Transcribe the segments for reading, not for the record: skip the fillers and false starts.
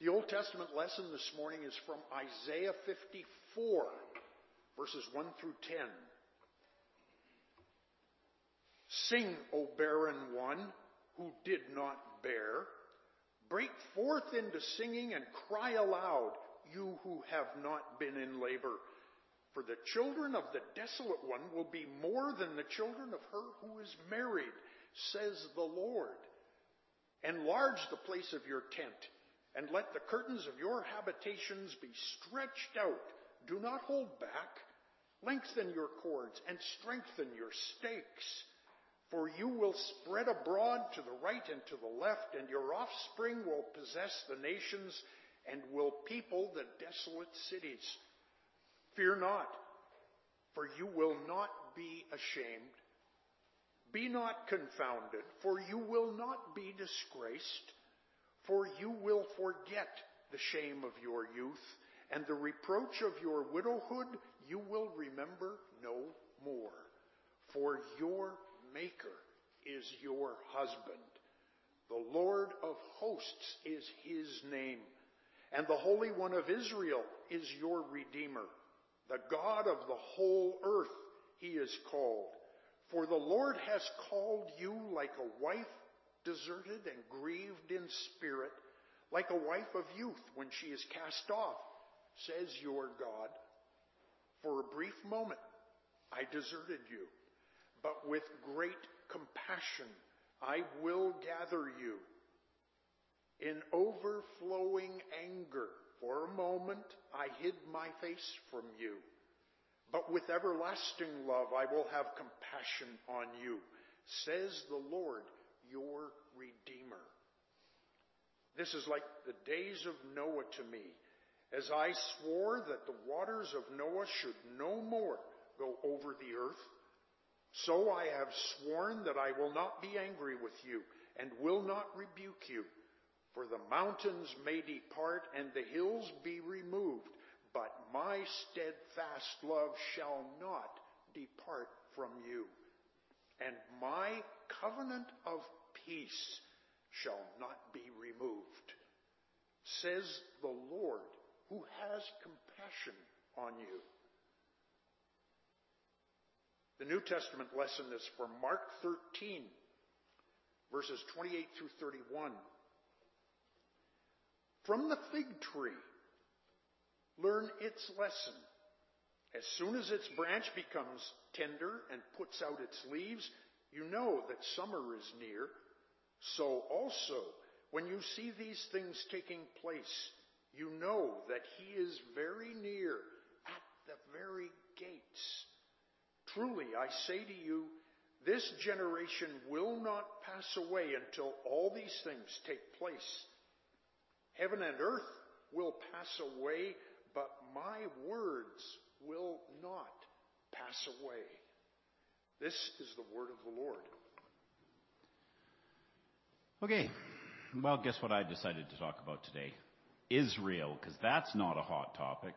The Old Testament lesson this morning is from Isaiah 54, verses 1 through 10. Sing, O barren one who did not bear. Break forth into singing and cry aloud, you who have not been in labor. For the children of the desolate one will be more than the children of her who is married, says the Lord. Enlarge the place of your tent, and let the curtains of your habitations be stretched out. Do not hold back. Lengthen your cords and strengthen your stakes. For you will spread abroad to the right and to the left, and your offspring will possess the nations and will people the desolate cities. Fear not, for you will not be ashamed. Be not confounded, for you will not be disgraced. For you will forget the shame of your youth, and the reproach of your widowhood you will remember no more. For your Maker is your husband. The Lord of hosts is his name, and the Holy One of Israel is your Redeemer. The God of the whole earth he is called. For the Lord has called you like a wife deserted and grieved in spirit, like a wife of youth when she is cast off, says your God. For a brief moment I deserted you, but with great compassion I will gather you. In overflowing anger, for a moment I hid my face from you. But with everlasting love I will have compassion on you, says the Lord, your Redeemer. This is like the days of Noah to me, as I swore that the waters of Noah should no more go over the earth. So I have sworn that I will not be angry with you and will not rebuke you. For the mountains may depart and the hills be removed, but my steadfast love shall not depart from you. And my covenant of peace shall not be removed, says the Lord, who has compassion on you. The New Testament lesson is from Mark 13, verses 28 through 31. From the fig tree, learn its lesson. As soon as its branch becomes tender and puts out its leaves, you know that summer is near. So also, when you see these things taking place, you know that he is very near, at the very gates. Truly, I say to you, this generation will not pass away until all these things take place. Heaven and earth will pass away, but my words will not pass away. This is the word of the Lord. Okay, well, guess what I decided to talk about today? Israel, because that's not a hot topic.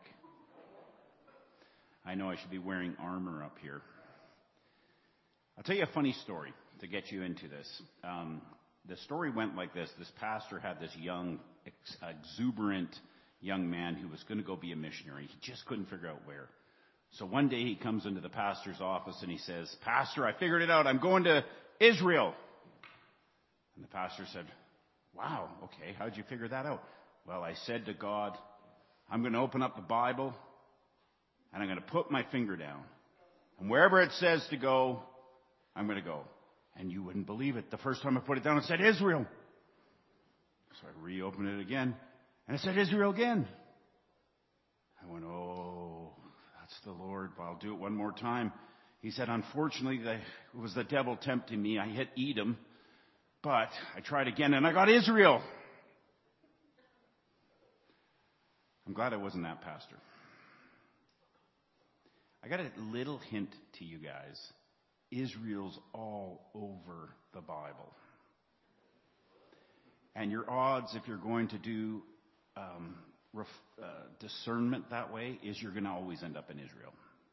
I know I should be wearing armor up here. I'll tell you a funny story to get you into this. The story went like this. This pastor had this young, exuberant young man who was going to go be a missionary. He just couldn't figure out where. So one day he comes into the pastor's office and he says, "Pastor, I figured it out. I'm going to Israel." And the pastor said, "Wow, okay, how'd you figure that out?" "Well, I said to God, I'm going to open up the Bible and I'm going to put my finger down. And wherever it says to go, I'm going to go." And you wouldn't believe it. The first time I put it down, it said Israel. So I reopened it again, and it said Israel again. I went, "Oh, that's the Lord. Well, I'll do it one more time." He said, "Unfortunately, it was the devil tempting me. I hit Edom, but I tried again, and I got Israel." I'm glad I wasn't that pastor. I got a little hint to you guys. Israel's all over the Bible. And your odds, if you're going to do discernment that way, is you're going to always end up in Israel.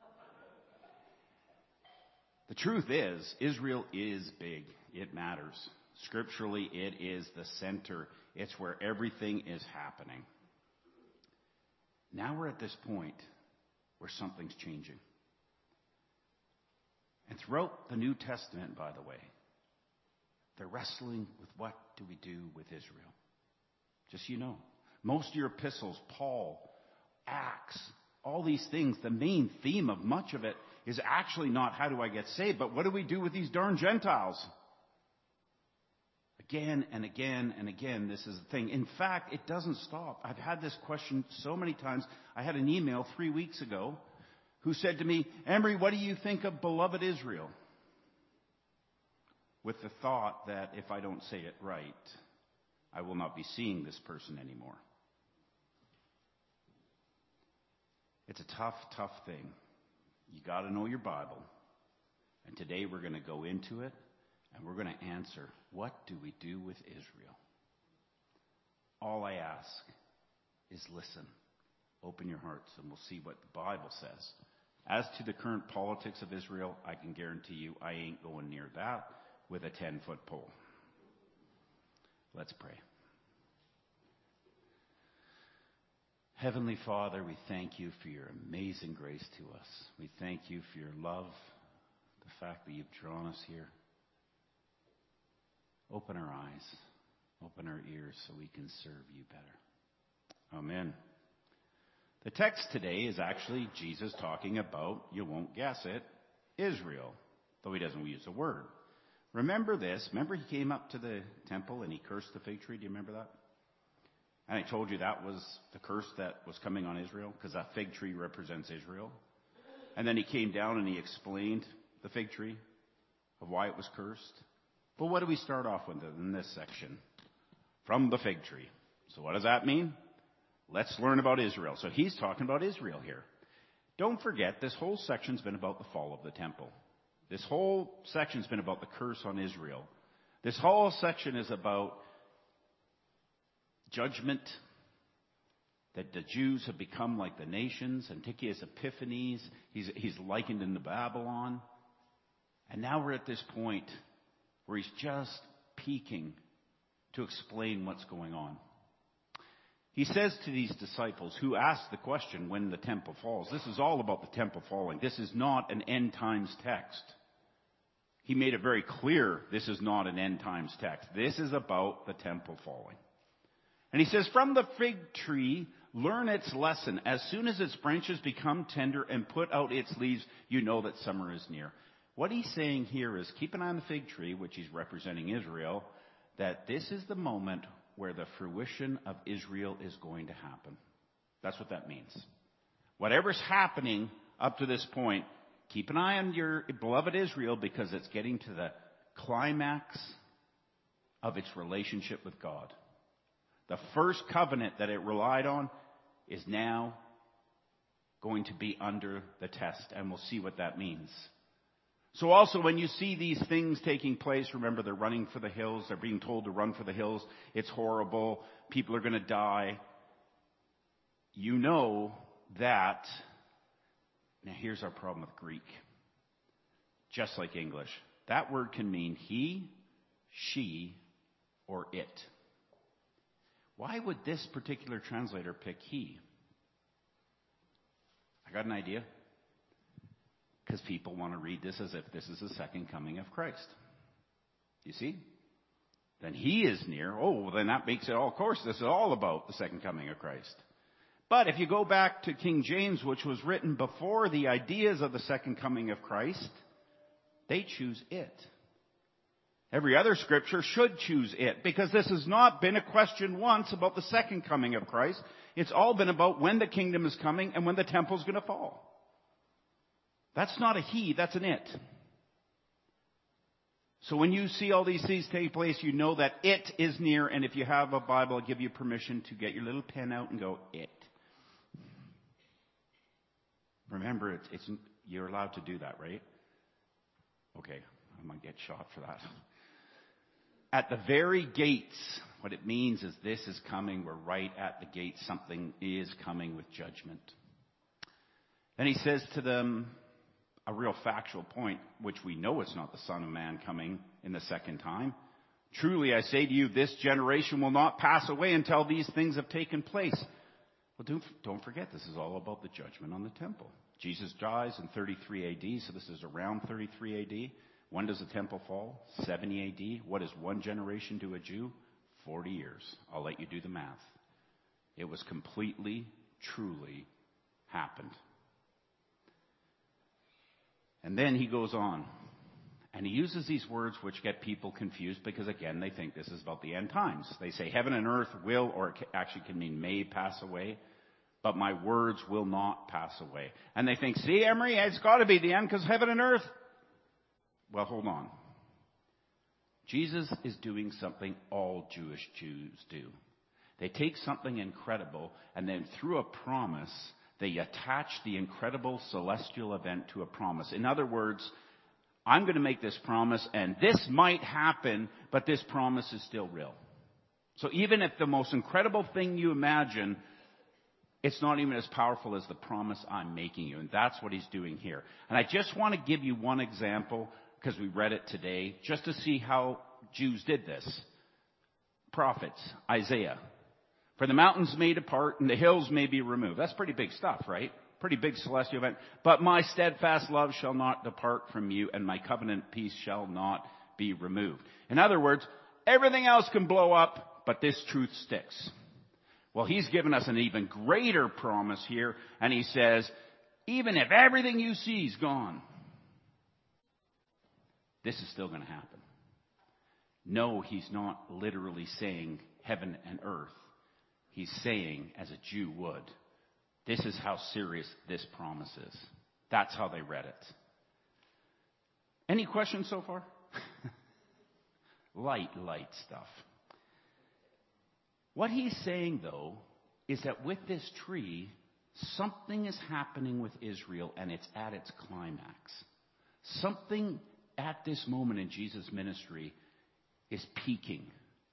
The truth is, Israel is big. It matters. Scripturally, it is the center. It's where everything is happening. Now we're at this point where something's changing. And throughout the New Testament, by the way, they're wrestling with what do we do with Israel. Just so you know. Most of your epistles, Paul, Acts, all these things, the main theme of much of it is actually not how do I get saved, but what do we do with these darn Gentiles? Again and again and again, this is the thing. In fact, it doesn't stop. I've had this question so many times. I had an email 3 weeks ago who said to me, Emery, what do you think of beloved Israel? With the thought that if I don't say it right, I will not be seeing this person anymore. It's a tough, tough thing. You got to know your Bible. And today we're going to go into it and we're going to answer, what do we do with Israel? All I ask is listen. Open your hearts and we'll see what the Bible says. As to the current politics of Israel, I can guarantee you I ain't going near that with a 10-foot pole. Let's pray. Heavenly Father, we thank you for your amazing grace to us. We thank you for your love, the fact that you've drawn us here. Open our eyes, open our ears so we can serve you better. Amen. The text today is actually Jesus talking about, you won't guess it, Israel, though he doesn't use the word. Remember this. Remember he came up to the temple and he cursed the fig tree? Do you remember that? And I told you that was the curse that was coming on Israel, because that fig tree represents Israel. And then he came down and he explained the fig tree of why it was cursed. But what do we start off with in this section? From the fig tree. So what does that mean? Let's learn about Israel. So he's talking about Israel here. Don't forget, this whole section's been about the fall of the temple. This whole section's been about the curse on Israel. This whole section is about judgment, that the Jews have become like the nations. Antiochus Epiphanes, he's likened into Babylon. And now we're at this point where he's just peeking to explain what's going on. He says to these disciples who ask the question when the temple falls, this is all about the temple falling. This is not an end times text. He made it very clear this is not an end times text. This is about the temple falling. And he says, from the fig tree, learn its lesson. As soon as its branches become tender and put out its leaves, you know that summer is near. What he's saying here is keep an eye on the fig tree, which he's representing Israel, that this is the moment where the fruition of Israel is going to happen. That's what that means. Whatever's happening up to this point, keep an eye on your beloved Israel, because it's getting to the climax of its relationship with God. The first covenant that it relied on is now going to be under the test, and we'll see what that means. So also when you see these things taking place, remember they're running for the hills. They're being told to run for the hills. It's horrible. People are going to die. You know that. Now here's our problem with Greek. Just like English. That word can mean he, she, or it. Why would this particular translator pick he? I got an idea. Because people want to read this as if this is the second coming of Christ. You see? Then he is near. Oh, well, then that makes it all, of course, this is all about the second coming of Christ. But if you go back to King James, which was written before the ideas of the second coming of Christ, they choose it. Every other scripture should choose it, because this has not been a question once about the second coming of Christ. It's all been about when the kingdom is coming and when the temple is going to fall. That's not a he, that's an it. So when you see all these things take place, you know that it is near. And if you have a Bible, I'll give you permission to get your little pen out and go, it. Remember, you're allowed to do that, right? Okay, I might get shot for that. At the very gates, what it means is this is coming. We're right at the gate. Something is coming with judgment. And he says to them a real factual point, which we know it's not the Son of Man coming in the second time. Truly, I say to you, this generation will not pass away until these things have taken place. Well, don't forget, this is all about the judgment on the temple. Jesus dies in 33 AD, so this is around 33 AD. When does the temple fall? 70 AD. What is one generation to a Jew? 40 years. I'll let you do the math. It was completely, truly happened. And then he goes on. And he uses these words which get people confused because, again, they think this is about the end times. They say heaven and earth will, or it actually can mean may pass away, but my words will not pass away. And they think, see, Emery, it's got to be the end because heaven and earth. Well, hold on. Jesus is doing something all Jewish Jews do. They take something incredible and then through a promise, they attach the incredible celestial event to a promise. In other words, I'm going to make this promise and this might happen, but this promise is still real. So even if the most incredible thing you imagine, it's not even as powerful as the promise I'm making you. And that's what he's doing here. And I just want to give you one example because we read it today just to see how Jews did this. Prophets, Isaiah. For the mountains may depart and the hills may be removed. That's pretty big stuff, right? Pretty big celestial event. But my steadfast love shall not depart from you, and my covenant peace shall not be removed. In other words, everything else can blow up, but this truth sticks. Well, he's given us an even greater promise here, and he says, even if everything you see is gone, this is still going to happen. No, he's not literally saying heaven and earth. He's saying, as a Jew would, this is how serious this promise is. That's how they read it. Any questions so far? Light stuff. What he's saying, though, is that with this tree, something is happening with Israel, and it's at its climax. Something at this moment in Jesus' ministry is peaking.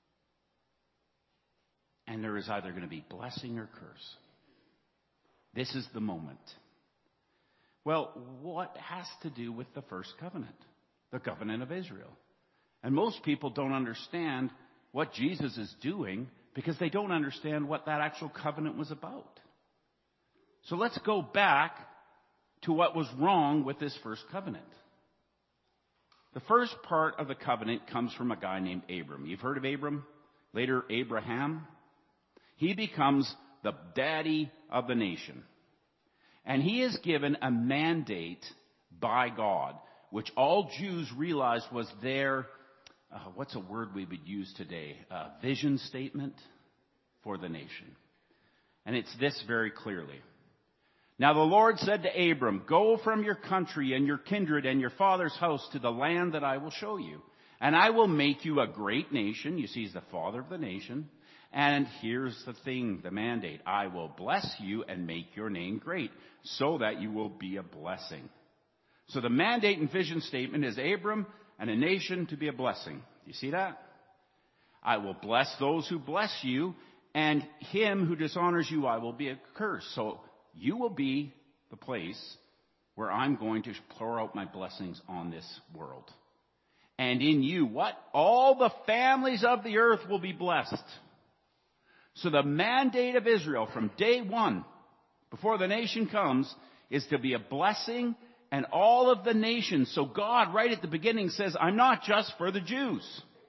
And there is either going to be blessing or curse. This is the moment. Well, what has to do with the first covenant? The covenant of Israel. And most people don't understand what Jesus is doing because they don't understand what that actual covenant was about. So let's go back to what was wrong with this first covenant. The first part of the covenant comes from a guy named Abram. You've heard of Abram? Later, Abraham. He becomes the daddy of the nation. And he is given a mandate by God, which all Jews realized was their, what's a word we would use today? Vision statement for the nation. And it's this very clearly. Now the Lord said to Abram, go from your country and your kindred and your father's house to the land that I will show you. And I will make you a great nation. You see, he's the father of the nation. And here's the thing, the mandate. I will bless you and make your name great so that you will be a blessing. So the mandate and vision statement is Abram and a nation to be a blessing. You see that? I will bless those who bless you, and him who dishonors you I will be a curse. So you will be the place where I'm going to pour out my blessings on this world. And in you, what? All the families of the earth will be blessed. So the mandate of Israel from day one, before the nation comes, is to be a blessing and all of the nations. So God, right at the beginning, says, I'm not just for the Jews.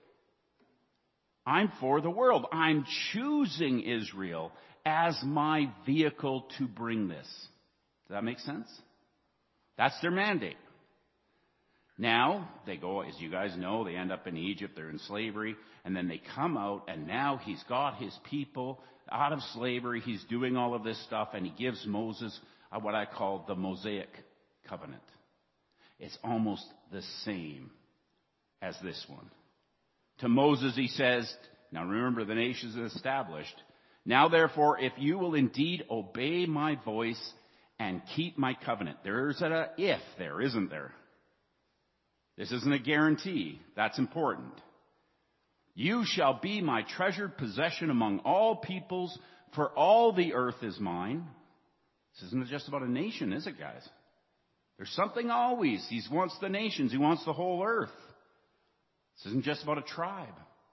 I'm for the world. I'm choosing Israel as my vehicle to bring this. Does that make sense? That's their mandate. Now, they go, as you guys know, they end up in Egypt, they're in slavery, and then they come out, and now he's got his people out of slavery, he's doing all of this stuff, and he gives Moses what I call the Mosaic covenant. It's almost the same as this one. To Moses he says, now remember the nation is established, now therefore if you will indeed obey my voice and keep my covenant. There's an if there, isn't there? This isn't a guarantee. That's important. You shall be my treasured possession among all peoples, for all the earth is mine. This isn't just about a nation, is it, guys? There's something always. He wants the nations. He wants the whole earth. This isn't just about a tribe.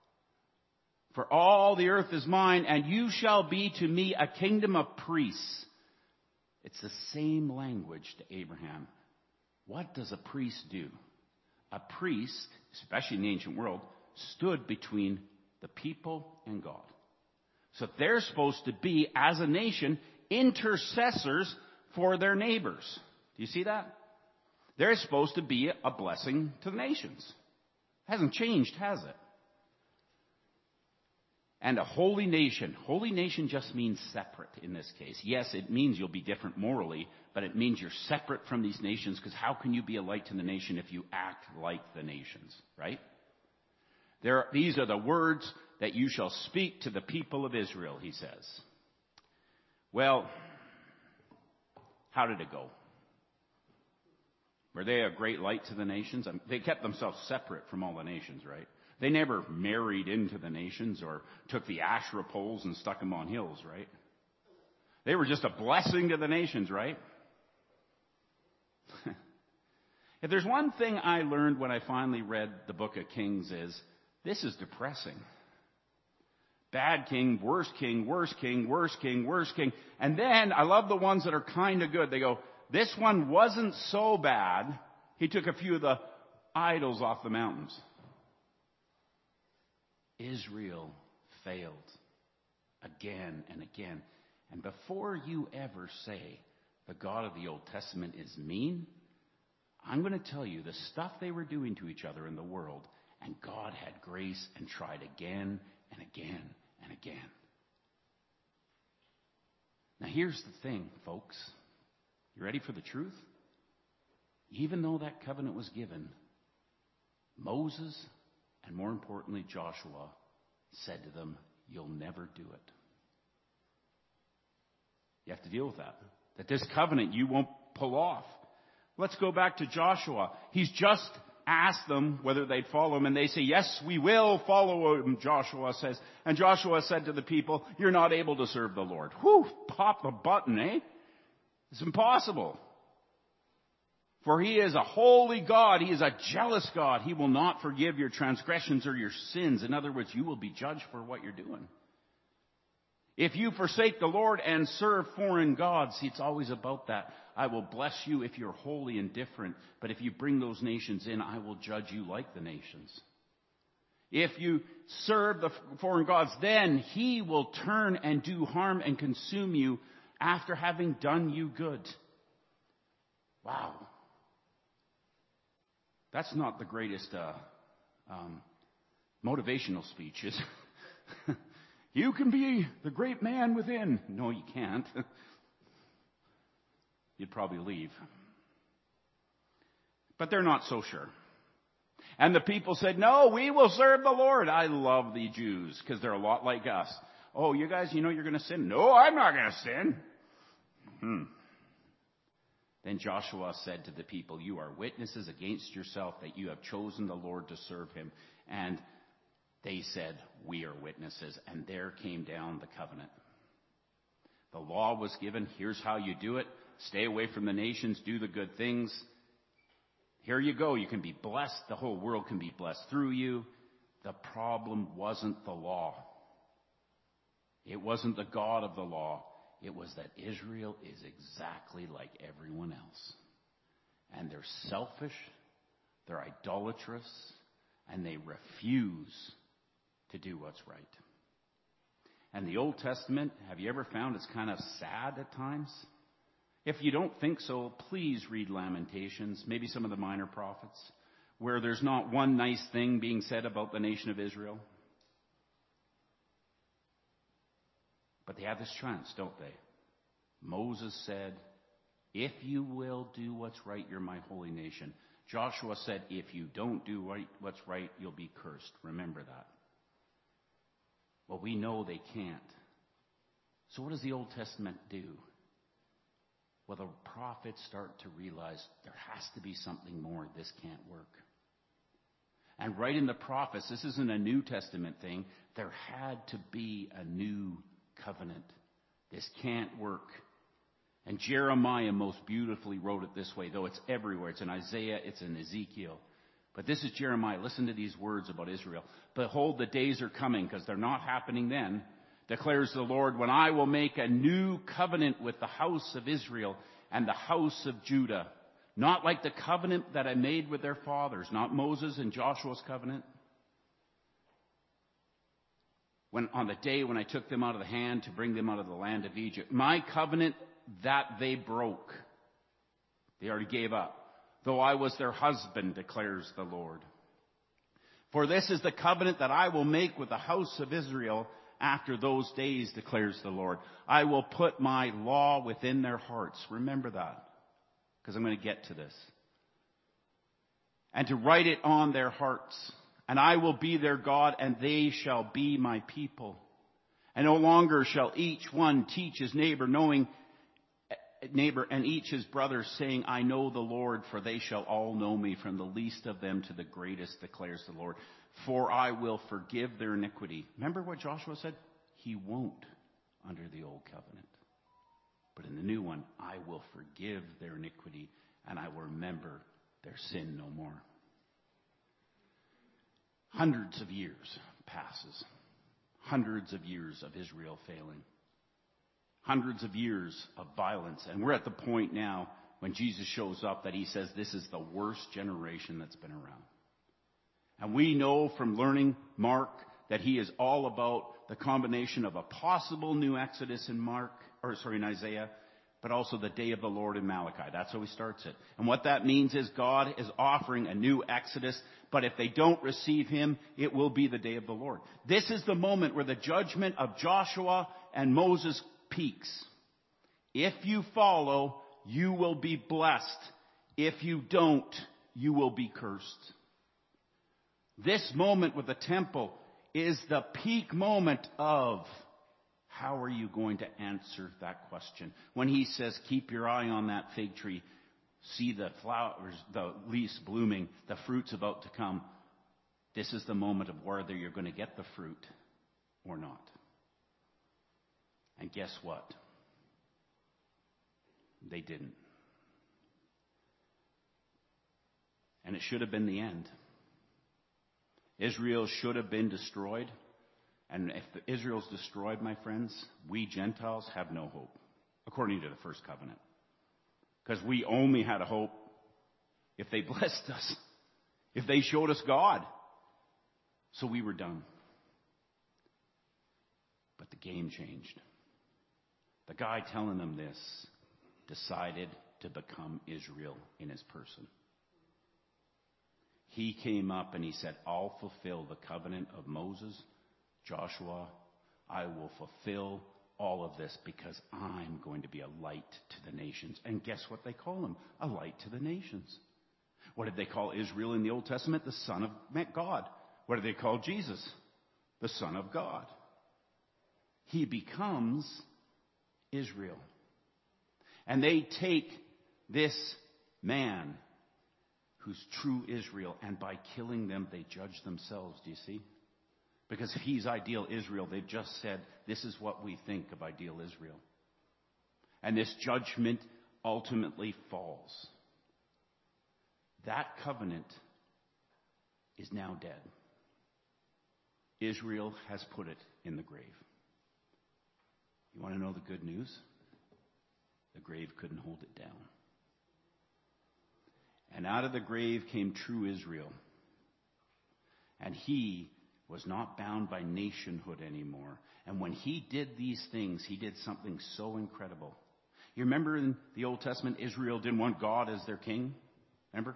For all the earth is mine, and you shall be to me a kingdom of priests. It's the same language to Abraham. What does a priest do? A priest, especially in the ancient world, stood between the people and God. So they're supposed to be, as a nation, intercessors for their neighbors. Do you see that? They're supposed to be a blessing to the nations. Hasn't changed, has it? And a holy nation. Holy nation just means separate in this case. Yes, it means you'll be different morally, but it means you're separate from these nations, because how can you be a light to the nation if you act like the nations, right? These are the words that you shall speak to the people of Israel, he says. Well, how did it go? Were they a great light to the nations? They kept themselves separate from all the nations, right? They never married into the nations or took the Asherah poles and stuck them on hills, right? They were just a blessing to the nations, right? If there's one thing I learned when I finally read the book of Kings is, this is depressing. Bad king, worse king, worse king, worse king, worse king. And then I love the ones that are kind of good. They go, this one wasn't so bad. He took a few of the idols off the mountains. Israel failed again and again. And before you ever say the God of the Old Testament is mean, I'm going to tell you the stuff they were doing to each other in the world, and God had grace and tried again and again and again. Now here's the thing, folks. You ready for the truth? Even though that covenant was given, Moses, and more importantly, Joshua, said to them, you'll never do it. You have to deal with that. That this covenant you won't pull off. Let's go back to Joshua. He's just asked them whether they'd follow him, and they say, yes, we will follow him, Joshua says. And Joshua said to the people, you're not able to serve the Lord. Whew, pop the button, eh? It's impossible. For he is a holy God. He is a jealous God. He will not forgive your transgressions or your sins. In other words, you will be judged for what you're doing. If you forsake the Lord and serve foreign gods, see, it's always about that. I will bless you if you're holy and different. But if you bring those nations in, I will judge you like the nations. If you serve the foreign gods, then he will turn and do harm and consume you after having done you good. Wow. That's not the greatest motivational speech, is it? You can be the great man within. No, you can't. You'd probably leave. But they're not so sure. And the people said, no, we will serve the Lord. I love the Jews because they're a lot like us. Oh, you guys, you know you're going to sin? No, I'm not going to sin. Then Joshua said to the people, you are witnesses against yourself that you have chosen the Lord to serve him. And they said, we are witnesses. And there came down the covenant. The law was given. Here's how you do it. Stay away from the nations. Do the good things. Here you go. You can be blessed. The whole world can be blessed through you. The problem wasn't the law. It wasn't the God of the law. It was that Israel is exactly like everyone else. And they're selfish, they're idolatrous, and they refuse to do what's right. And the Old Testament, have you ever found it's kind of sad at times? If you don't think so, please read Lamentations, maybe some of the minor prophets, where there's not one nice thing being said about the nation of Israel. But they have this chance, don't they? Moses said, if you will do what's right, you're my holy nation. Joshua said, if you don't do what's right, you'll be cursed. Remember that. Well, we know they can't. So what does the Old Testament do? Well, the prophets start to realize there has to be something more. This can't work. And right in the prophets, this isn't a New Testament thing. There had to be a new covenant. This can't work. And Jeremiah most beautifully wrote it this way, though it's everywhere. It's in Isaiah, it's in Ezekiel. But this is Jeremiah. Listen to these words about Israel. Behold, the days are coming, because they're not happening then, declares the Lord, when I will make a new covenant with the house of Israel and the house of Judah. Not like the covenant that I made with their fathers, not Moses and Joshua's covenant. On the day when I took them out of the hand to bring them out of the land of Egypt. My covenant that they broke. They already gave up. Though I was their husband, declares the Lord. For this is the covenant that I will make with the house of Israel after those days, declares the Lord. I will put my law within their hearts. Remember that, because I'm going to get to this. And to write it on their hearts. And I will be their God, and they shall be my people. And no longer shall each one teach his neighbor and each his brother, saying, I know the Lord, for they shall all know me, from the least of them to the greatest, declares the Lord. For I will forgive their iniquity. Remember what Joshua said? He won't under the old covenant. But in the new one, I will forgive their iniquity, and I will remember their sin no more. Hundreds of years passes. Hundreds of years of Israel failing. Hundreds of years of violence. And we're at the point now when Jesus shows up that he says this is the worst generation that's been around. And we know from learning Mark that he is all about the combination of a possible new Exodus in Isaiah, but also the day of the Lord in Malachi. That's how he starts it. And what that means is God is offering a new Exodus, but if they don't receive him, it will be the day of the Lord. This is the moment where the judgment of Joshua and Moses peaks. If you follow, you will be blessed. If you don't, you will be cursed. This moment with the temple is the peak moment of how are you going to answer that question? When he says, keep your eye on that fig tree, see the flowers, the leaves blooming, the fruit's about to come. This is the moment of whether you're going to get the fruit or not. And guess what? They didn't. And it should have been the end. Israel should have been destroyed. And if Israel's destroyed, my friends, we Gentiles have no hope, according to the first covenant. Because we only had a hope if they blessed us, if they showed us God. So we were done. But the game changed. The guy telling them this decided to become Israel in his person. He came up and he said, I'll fulfill the covenant of Moses, Joshua. I will fulfill all of this because I'm going to be a light to the nations. And guess what they call him? A light to the nations. What did they call Israel in the Old Testament? The Son of God. What did they call Jesus? The Son of God. He becomes Israel. And they take this man who's true Israel, and by killing them, they judge themselves. Do you see? Because if he's ideal Israel, they've just said, this is what we think of ideal Israel. And this judgment ultimately falls. That covenant is now dead. Israel has put it in the grave. You want to know the good news? The grave couldn't hold it down. And out of the grave came true Israel. And he was not bound by nationhood anymore. And when he did these things, he did something so incredible. You remember in the Old Testament, Israel didn't want God as their king? Remember?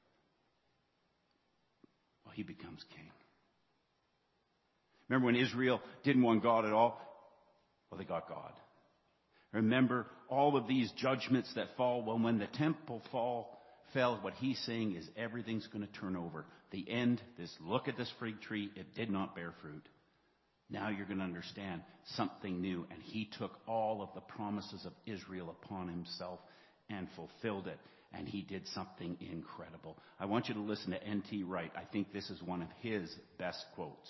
Well, he becomes king. Remember when Israel didn't want God at all? Well, they got God. Remember all of these judgments that fall. Well, when the temple fell, what he's saying is everything's going to turn over. The end, look at this fig tree, it did not bear fruit. Now you're going to understand something new. And he took all of the promises of Israel upon himself and fulfilled it. And he did something incredible. I want you to listen to N.T. Wright. I think this is one of his best quotes.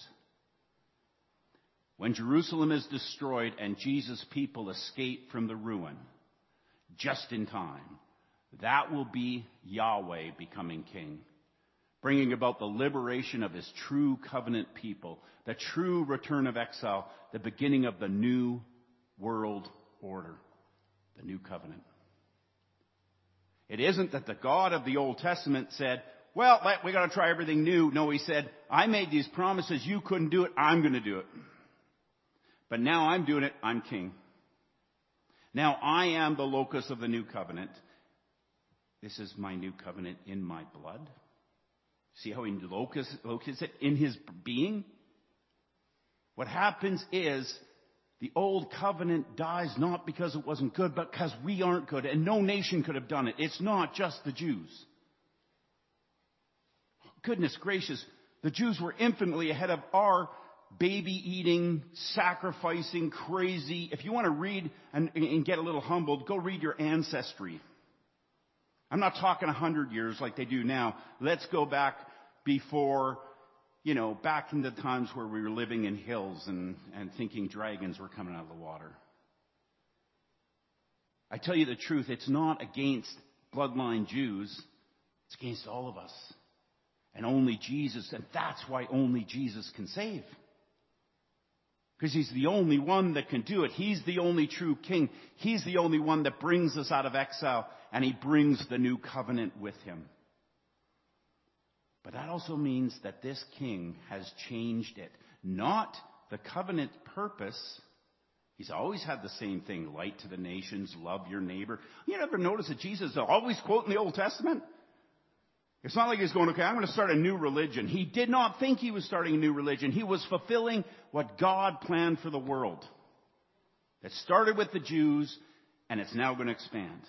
When Jerusalem is destroyed and Jesus' people escape from the ruin, just in time, that will be Yahweh becoming king. bringing about the liberation of his true covenant people, the true return of exile, the beginning of the new world order, the new covenant. It isn't that the God of the Old Testament said, well, we got to try everything new. No, he said, I made these promises. You couldn't do it. I'm going to do it. But now I'm doing it. I'm king. Now I am the locus of the new covenant. This is my new covenant in my blood. See how he locates it in his being? What happens is the old covenant dies not because it wasn't good, but because we aren't good, and no nation could have done it. It's not just the Jews. Goodness gracious, the Jews were infinitely ahead of our baby-eating, sacrificing, crazy. If you want to read and get a little humbled, go read your ancestry. I'm not talking 100 years like they do now. Let's go back before, back in the times where we were living in hills and thinking dragons were coming out of the water. I tell you the truth, it's not against bloodline Jews. It's against all of us. And only Jesus, and that's why only Jesus can save. Because he's the only one that can do it. He's the only true king. He's the only one that brings us out of exile, and he brings the new covenant with him. But that also means that this king has changed it. Not the covenant purpose. He's always had the same thing. Light to the nations, love your neighbor. You ever notice that Jesus is always quoting the Old Testament? It's not like he's going, okay, I'm going to start a new religion. He did not think he was starting a new religion. He was fulfilling what God planned for the world. It started with the Jews, and it's now going to expand.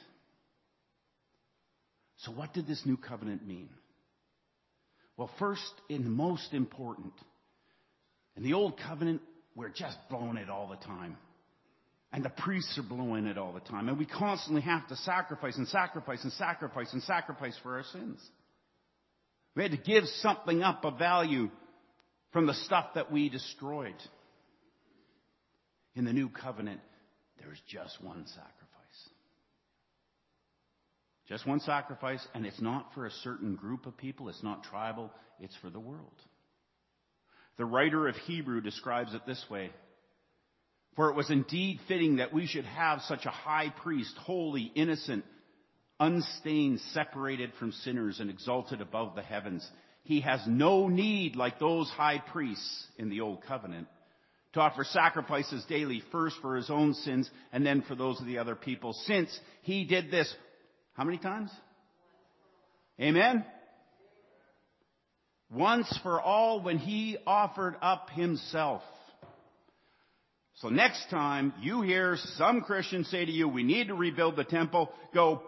So what did this new covenant mean? Well, first and most important, in the old covenant, we're just blowing it all the time. And the priests are blowing it all the time. And we constantly have to sacrifice and sacrifice and sacrifice and sacrifice for our sins. We had to give something up of value from the stuff that we destroyed. In the new covenant, there's just one sacrifice. Just one sacrifice, and it's not for a certain group of people. It's not tribal. It's for the world. The writer of Hebrew describes it this way. For it was indeed fitting that we should have such a high priest, holy, innocent, unstained, separated from sinners, and exalted above the heavens. He has no need, like those high priests in the old covenant, to offer sacrifices daily, first for his own sins and then for those of the other people, since he did this how many times? Amen? Once for all when he offered up himself. So next time you hear some Christians say to you, we need to rebuild the temple, go,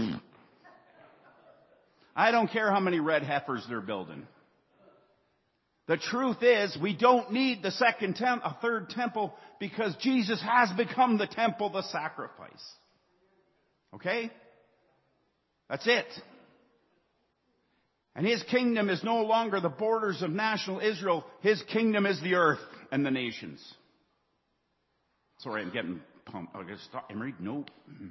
I don't care how many red heifers they're building. The truth is, we don't need the third temple, because Jesus has become the temple, the sacrifice. Okay? That's it. And his kingdom is no longer the borders of national Israel. His kingdom is the earth and the nations. Sorry, I'm getting pumped. I gotta stop. Emery, no.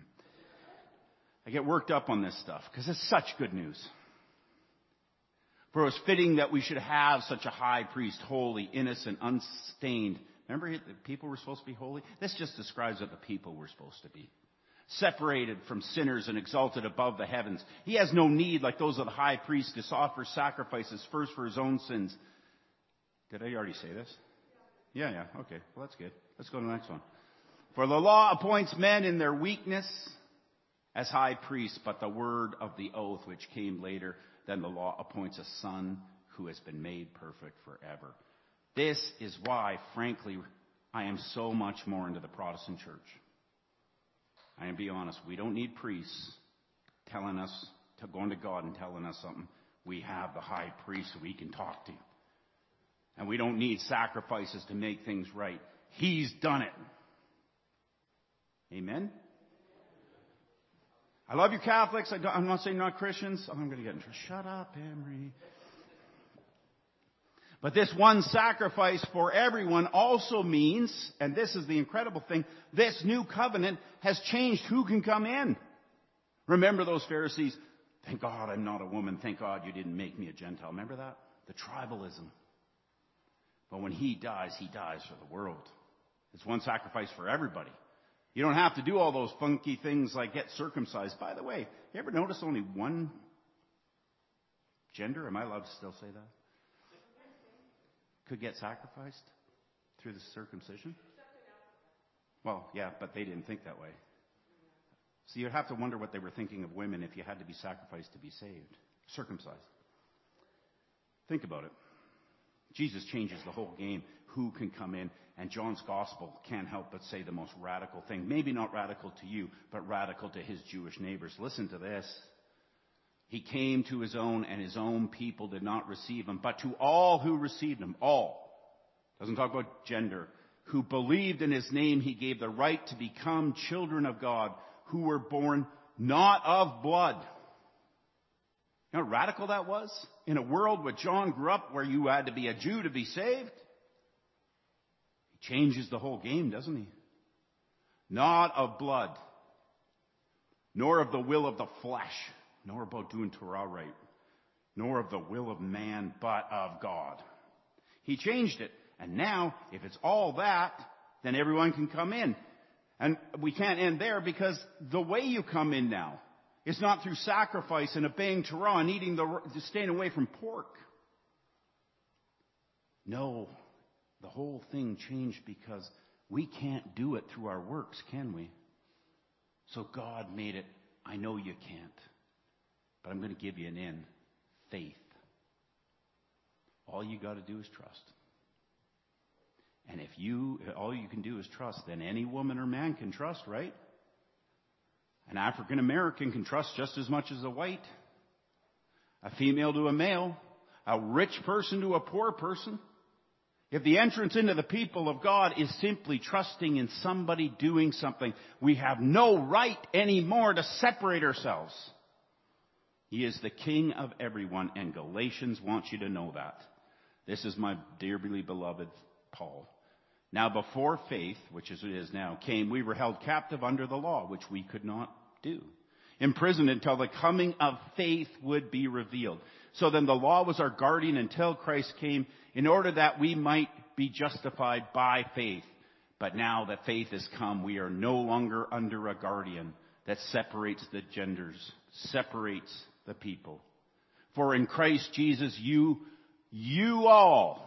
I get worked up on this stuff because it's such good news. For it was fitting that we should have such a high priest, holy, innocent, unstained. Remember, the people were supposed to be holy? This just describes what the people were supposed to be. Separated from sinners and exalted above the heavens. He has no need, like those of the high priest, to offer sacrifices first for his own sins. Did I already say this? Yeah. Okay. Well, that's good. Let's go to the next one. For the law appoints men in their weakness as high priests, but the word of the oath, which came later than the law, appoints a son who has been made perfect forever. This is why, frankly, I am so much more into the Protestant church. I am be honest, we don't need priests telling us, going to God and telling us something. We have the high priest we can talk to. And we don't need sacrifices to make things right. He's done it. Amen? I love you Catholics. I'm not saying not Christians. I'm going to get in trouble. Shut up, Emery. But this one sacrifice for everyone also means, and this is the incredible thing, this new covenant has changed who can come in. Remember those Pharisees? Thank God I'm not a woman. Thank God you didn't make me a Gentile. Remember that? The tribalism. But when he dies for the world. It's one sacrifice for everybody. You don't have to do all those funky things like get circumcised. By the way, you ever notice only one gender, am I allowed to still say that? Could get sacrificed through the circumcision? Well, yeah, but they didn't think that way. So you'd have to wonder what they were thinking of women if you had to be sacrificed to be saved. Circumcised. Think about it. Jesus changes the whole game. Who can come in? And John's gospel can't help but say the most radical thing. Maybe not radical to you, but radical to his Jewish neighbors. Listen to this. He came to his own, and his own people did not receive him. But to all who received him, all, doesn't talk about gender, who believed in his name, he gave the right to become children of God, who were born not of blood. You know how radical that was? In a world where John grew up, where you had to be a Jew to be saved. He changes the whole game, doesn't he? Not of blood, nor of the will of the flesh, nor about doing Torah right, nor of the will of man, but of God. He changed it. And now, if it's all that, then everyone can come in. And we can't end there, because the way you come in now is not through sacrifice and obeying Torah and staying away from pork. No, the whole thing changed because we can't do it through our works, can we? So God made it, I know you can't, but I'm going to give you an in. Faith. All you got to do is trust. And if all you can do is trust, then any woman or man can trust, right? An African American can trust just as much as a white. A female to a male. A rich person to a poor person. If the entrance into the people of God is simply trusting in somebody doing something, we have no right anymore to separate ourselves. He is the King of everyone, and Galatians wants you to know that. This is my dearly beloved Paul. Now before faith, which is it is now, came, we were held captive under the law, which we could not do. Imprisoned until the coming of faith would be revealed. So then the law was our guardian until Christ came, in order that we might be justified by faith. But now that faith has come, we are no longer under a guardian that separates the genders, separates the people. For in Christ Jesus, you all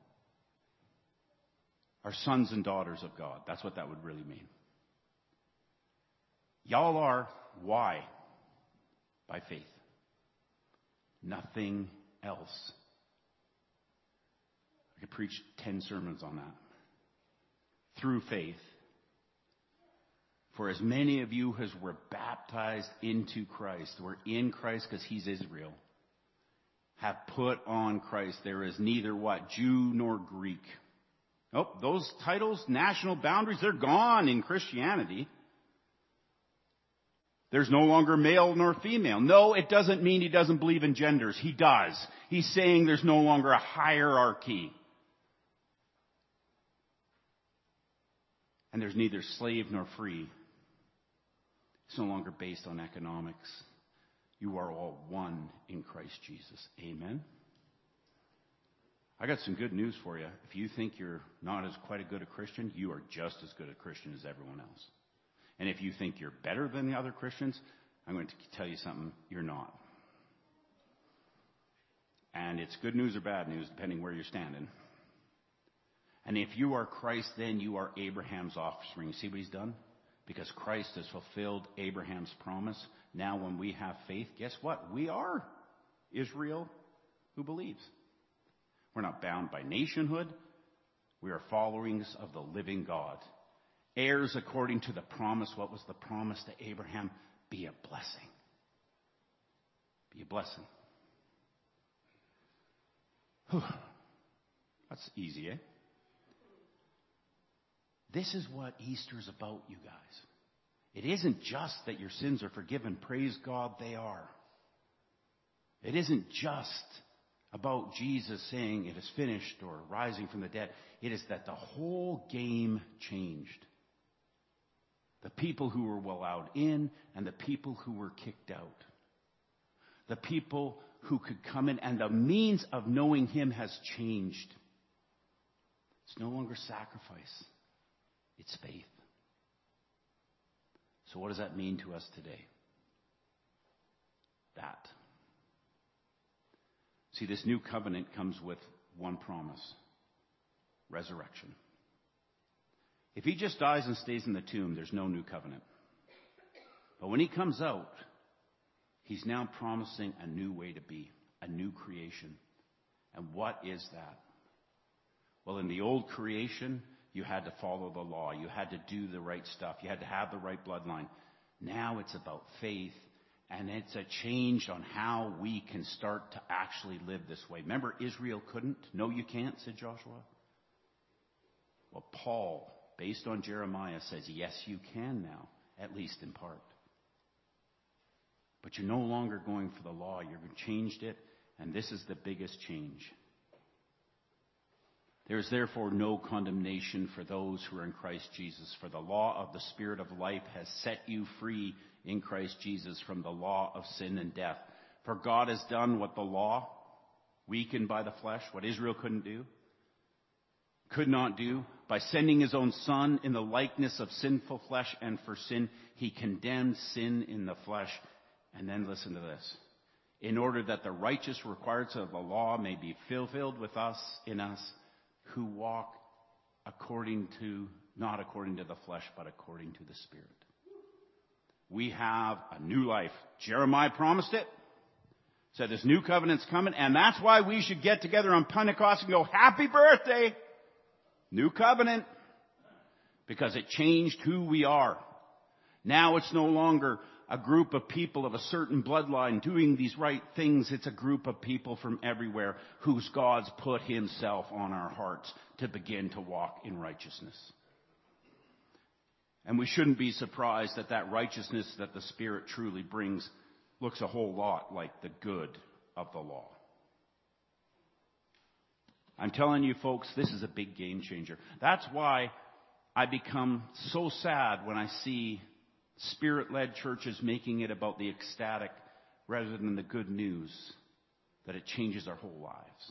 are sons and daughters of God. That's what that would really mean. Y'all are. Why? By faith. Nothing else. I could preach 10 sermons on that. Through faith. For as many of you as were baptized into Christ, were in Christ because he's Israel, have put on Christ. There is neither what? Jew nor Greek. Oh, those titles, national boundaries, they're gone in Christianity. There's no longer male nor female. No, it doesn't mean he doesn't believe in genders. He does. He's saying there's no longer a hierarchy. And there's neither slave nor free. It's no longer based on economics. You are all one in Christ Jesus. Amen. I got some good news for you. If you think you're not as quite a good a Christian, you are just as good a Christian as everyone else. And if you think you're better than the other Christians, I'm going to tell you something, you're not. And it's good news or bad news, depending where you're standing. And if you are Christ, then you are Abraham's offspring. See what he's done? Because Christ has fulfilled Abraham's promise. Now when we have faith, guess what? We are Israel who believes. We're not bound by nationhood. We are followers of the living God. Heirs according to the promise. What was the promise to Abraham? Be a blessing. Be a blessing. Whew. That's easy, eh? This is what Easter's about, you guys. It isn't just that your sins are forgiven. Praise God, they are. It isn't just about Jesus saying it is finished or rising from the dead. It is that the whole game changed. The people who were allowed in and the people who were kicked out. The people who could come in, and the means of knowing him has changed. It's no longer sacrifice. It's faith. So what does that mean to us today? That. See, this new covenant comes with one promise. Resurrection. If he just dies and stays in the tomb, there's no new covenant. But when he comes out, he's now promising a new way to be, a new creation. And what is that? Well, in the old creation, you had to follow the law. You had to do the right stuff. You had to have the right bloodline. Now it's about faith, and it's a change on how we can start to actually live this way. Remember, Israel couldn't? No, you can't, said Joshua. Well, Paul, based on Jeremiah, says, yes, you can now, at least in part. But you're no longer going for the law. You've changed it, and this is the biggest change. There is therefore no condemnation for those who are in Christ Jesus, for the law of the Spirit of life has set you free in Christ Jesus from the law of sin and death. For God has done what the law, weakened by the flesh, what Israel could not do, by sending his own Son in the likeness of sinful flesh, and for sin he condemned sin in the flesh. And then listen to this. In order that the righteous requirements of the law may be fulfilled with us, in us, who walk not according to the flesh, but according to the Spirit. We have a new life. Jeremiah promised it. Said this new covenant's coming, and that's why we should get together on Pentecost and go, happy birthday! New covenant. Because it changed who we are. Now it's no longer a group of people of a certain bloodline doing these right things. It's a group of people from everywhere whose God's put himself on our hearts to begin to walk in righteousness. And we shouldn't be surprised that that righteousness that the Spirit truly brings looks a whole lot like the good of the law. I'm telling you folks, this is a big game changer. That's why I become so sad when I see Spirit-led churches making it about the ecstatic rather than the good news, that it changes our whole lives.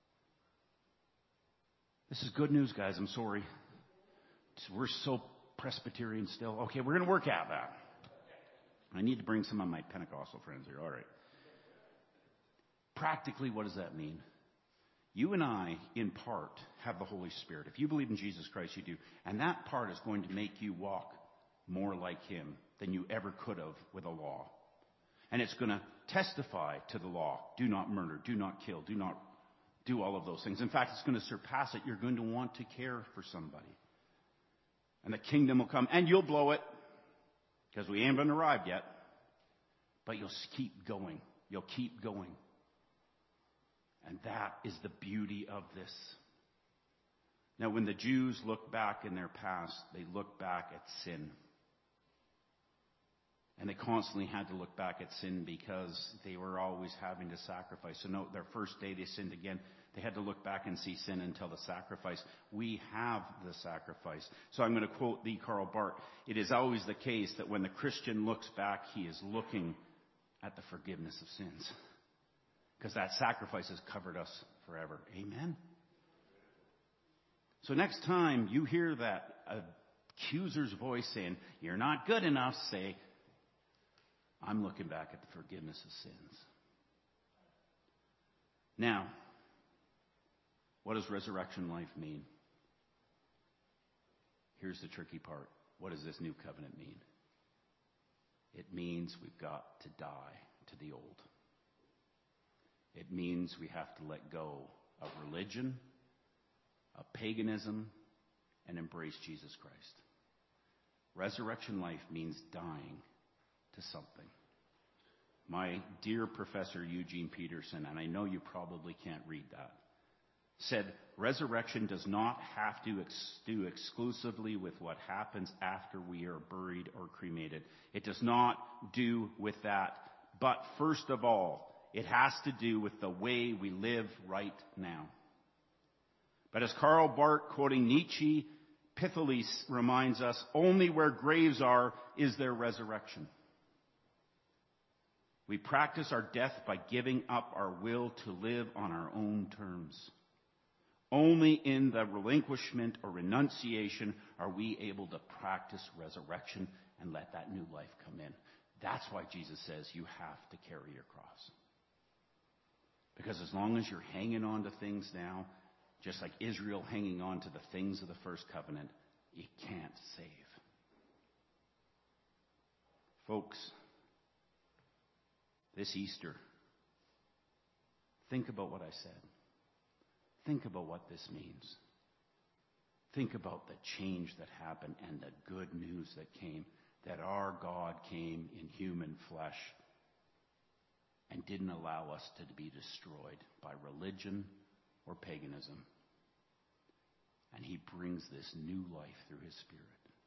This is good news, guys. I'm sorry. We're so Presbyterian still. Okay, we're going to work at that. I need to bring some of my Pentecostal friends here. All right. Practically, what does that mean? You and I, in part, have the Holy Spirit. If you believe in Jesus Christ, you do. And that part is going to make you walk more like him than you ever could have with a law. And it's going to testify to the law. Do not murder. Do not kill. Do not do all of those things. In fact, it's going to surpass it. You're going to want to care for somebody. And the kingdom will come. And you'll blow it. Because we haven't arrived yet. But you'll keep going. You'll keep going. And that is the beauty of this. Now, when the Jews look back in their past, they look back at sin. And they constantly had to look back at sin because they were always having to sacrifice. So note, their first day they sinned again. They had to look back and see sin until the sacrifice. We have the sacrifice. So I'm going to quote the Karl Barth. It is always the case that when the Christian looks back, he is looking at the forgiveness of sins. Because that sacrifice has covered us forever. Amen? So next time you hear that accuser's voice saying, you're not good enough, say, I'm looking back at the forgiveness of sins. Now, what does resurrection life mean? Here's the tricky part. What does this new covenant mean? It means we've got to die to the old. It means we have to let go of religion, of paganism, and embrace Jesus Christ. Resurrection life means dying to something. My dear Professor Eugene Peterson, and I know you probably can't read that, said resurrection does not have to do exclusively with what happens after we are buried or cremated. It does not do with that. But first of all, it has to do with the way we live right now. But as Karl Barth, quoting Nietzsche, pithily reminds us, only where graves are is there resurrection. We practice our death by giving up our will to live on our own terms. Only in the relinquishment or renunciation are we able to practice resurrection and let that new life come in. That's why Jesus says you have to carry your cross. Because as long as you're hanging on to things now, just like Israel hanging on to the things of the first covenant, it can't save. Folks, this Easter, think about what I said. Think about what this means. Think about the change that happened and the good news that came, that our God came in human flesh and didn't allow us to be destroyed by religion or paganism. And he brings this new life through his Spirit.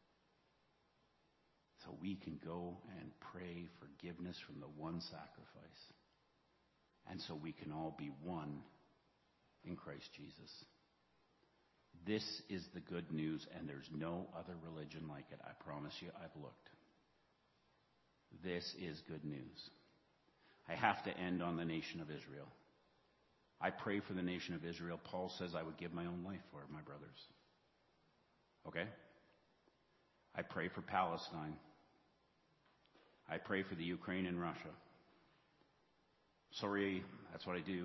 So we can go and pray forgiveness from the one sacrifice. And so we can all be one in Christ Jesus. This is the good news, and there's no other religion like it. I promise you, I've looked. This is good news. I have to end on the nation of Israel. I pray for the nation of Israel. Paul says I would give my own life for it, my brothers. Okay? I pray for Palestine. I pray for the Ukraine and Russia. Sorry, that's what I do.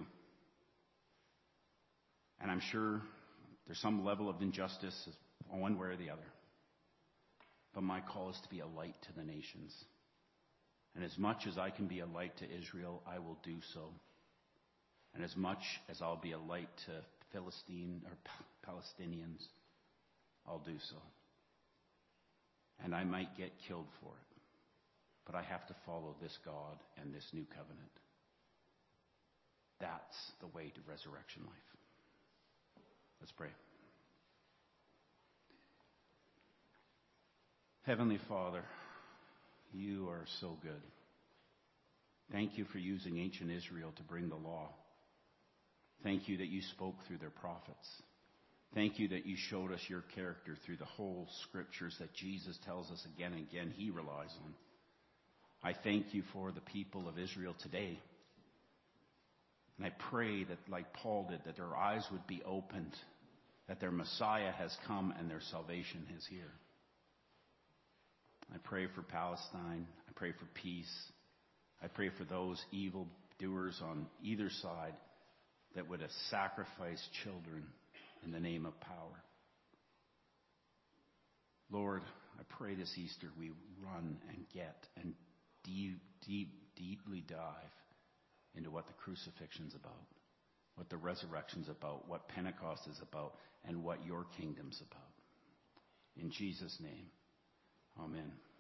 And I'm sure there's some level of injustice one way or the other. But my call is to be a light to the nations. And as much as I can be a light to Israel, I will do so. And as much as I'll be a light to Philistine or Palestinians, I'll do so. And I might get killed for it. But I have to follow this God and this new covenant. That's the way to resurrection life. Let's pray. Heavenly Father, you are so good. Thank you for using ancient Israel to bring the law. Thank you that you spoke through their prophets. Thank you that you showed us your character through the whole scriptures that Jesus tells us again and again he relies on. I thank you for the people of Israel today. And I pray that, like Paul did, that their eyes would be opened, that their Messiah has come and their salvation is here. I pray for Palestine. I pray for peace. I pray for those evil doers on either side that would sacrifice children in the name of power. Lord, I pray this Easter we run and get and deeply dive into what the crucifixion's about, what the resurrection's about, what Pentecost is about, and what your kingdom's about. In Jesus' name, amen.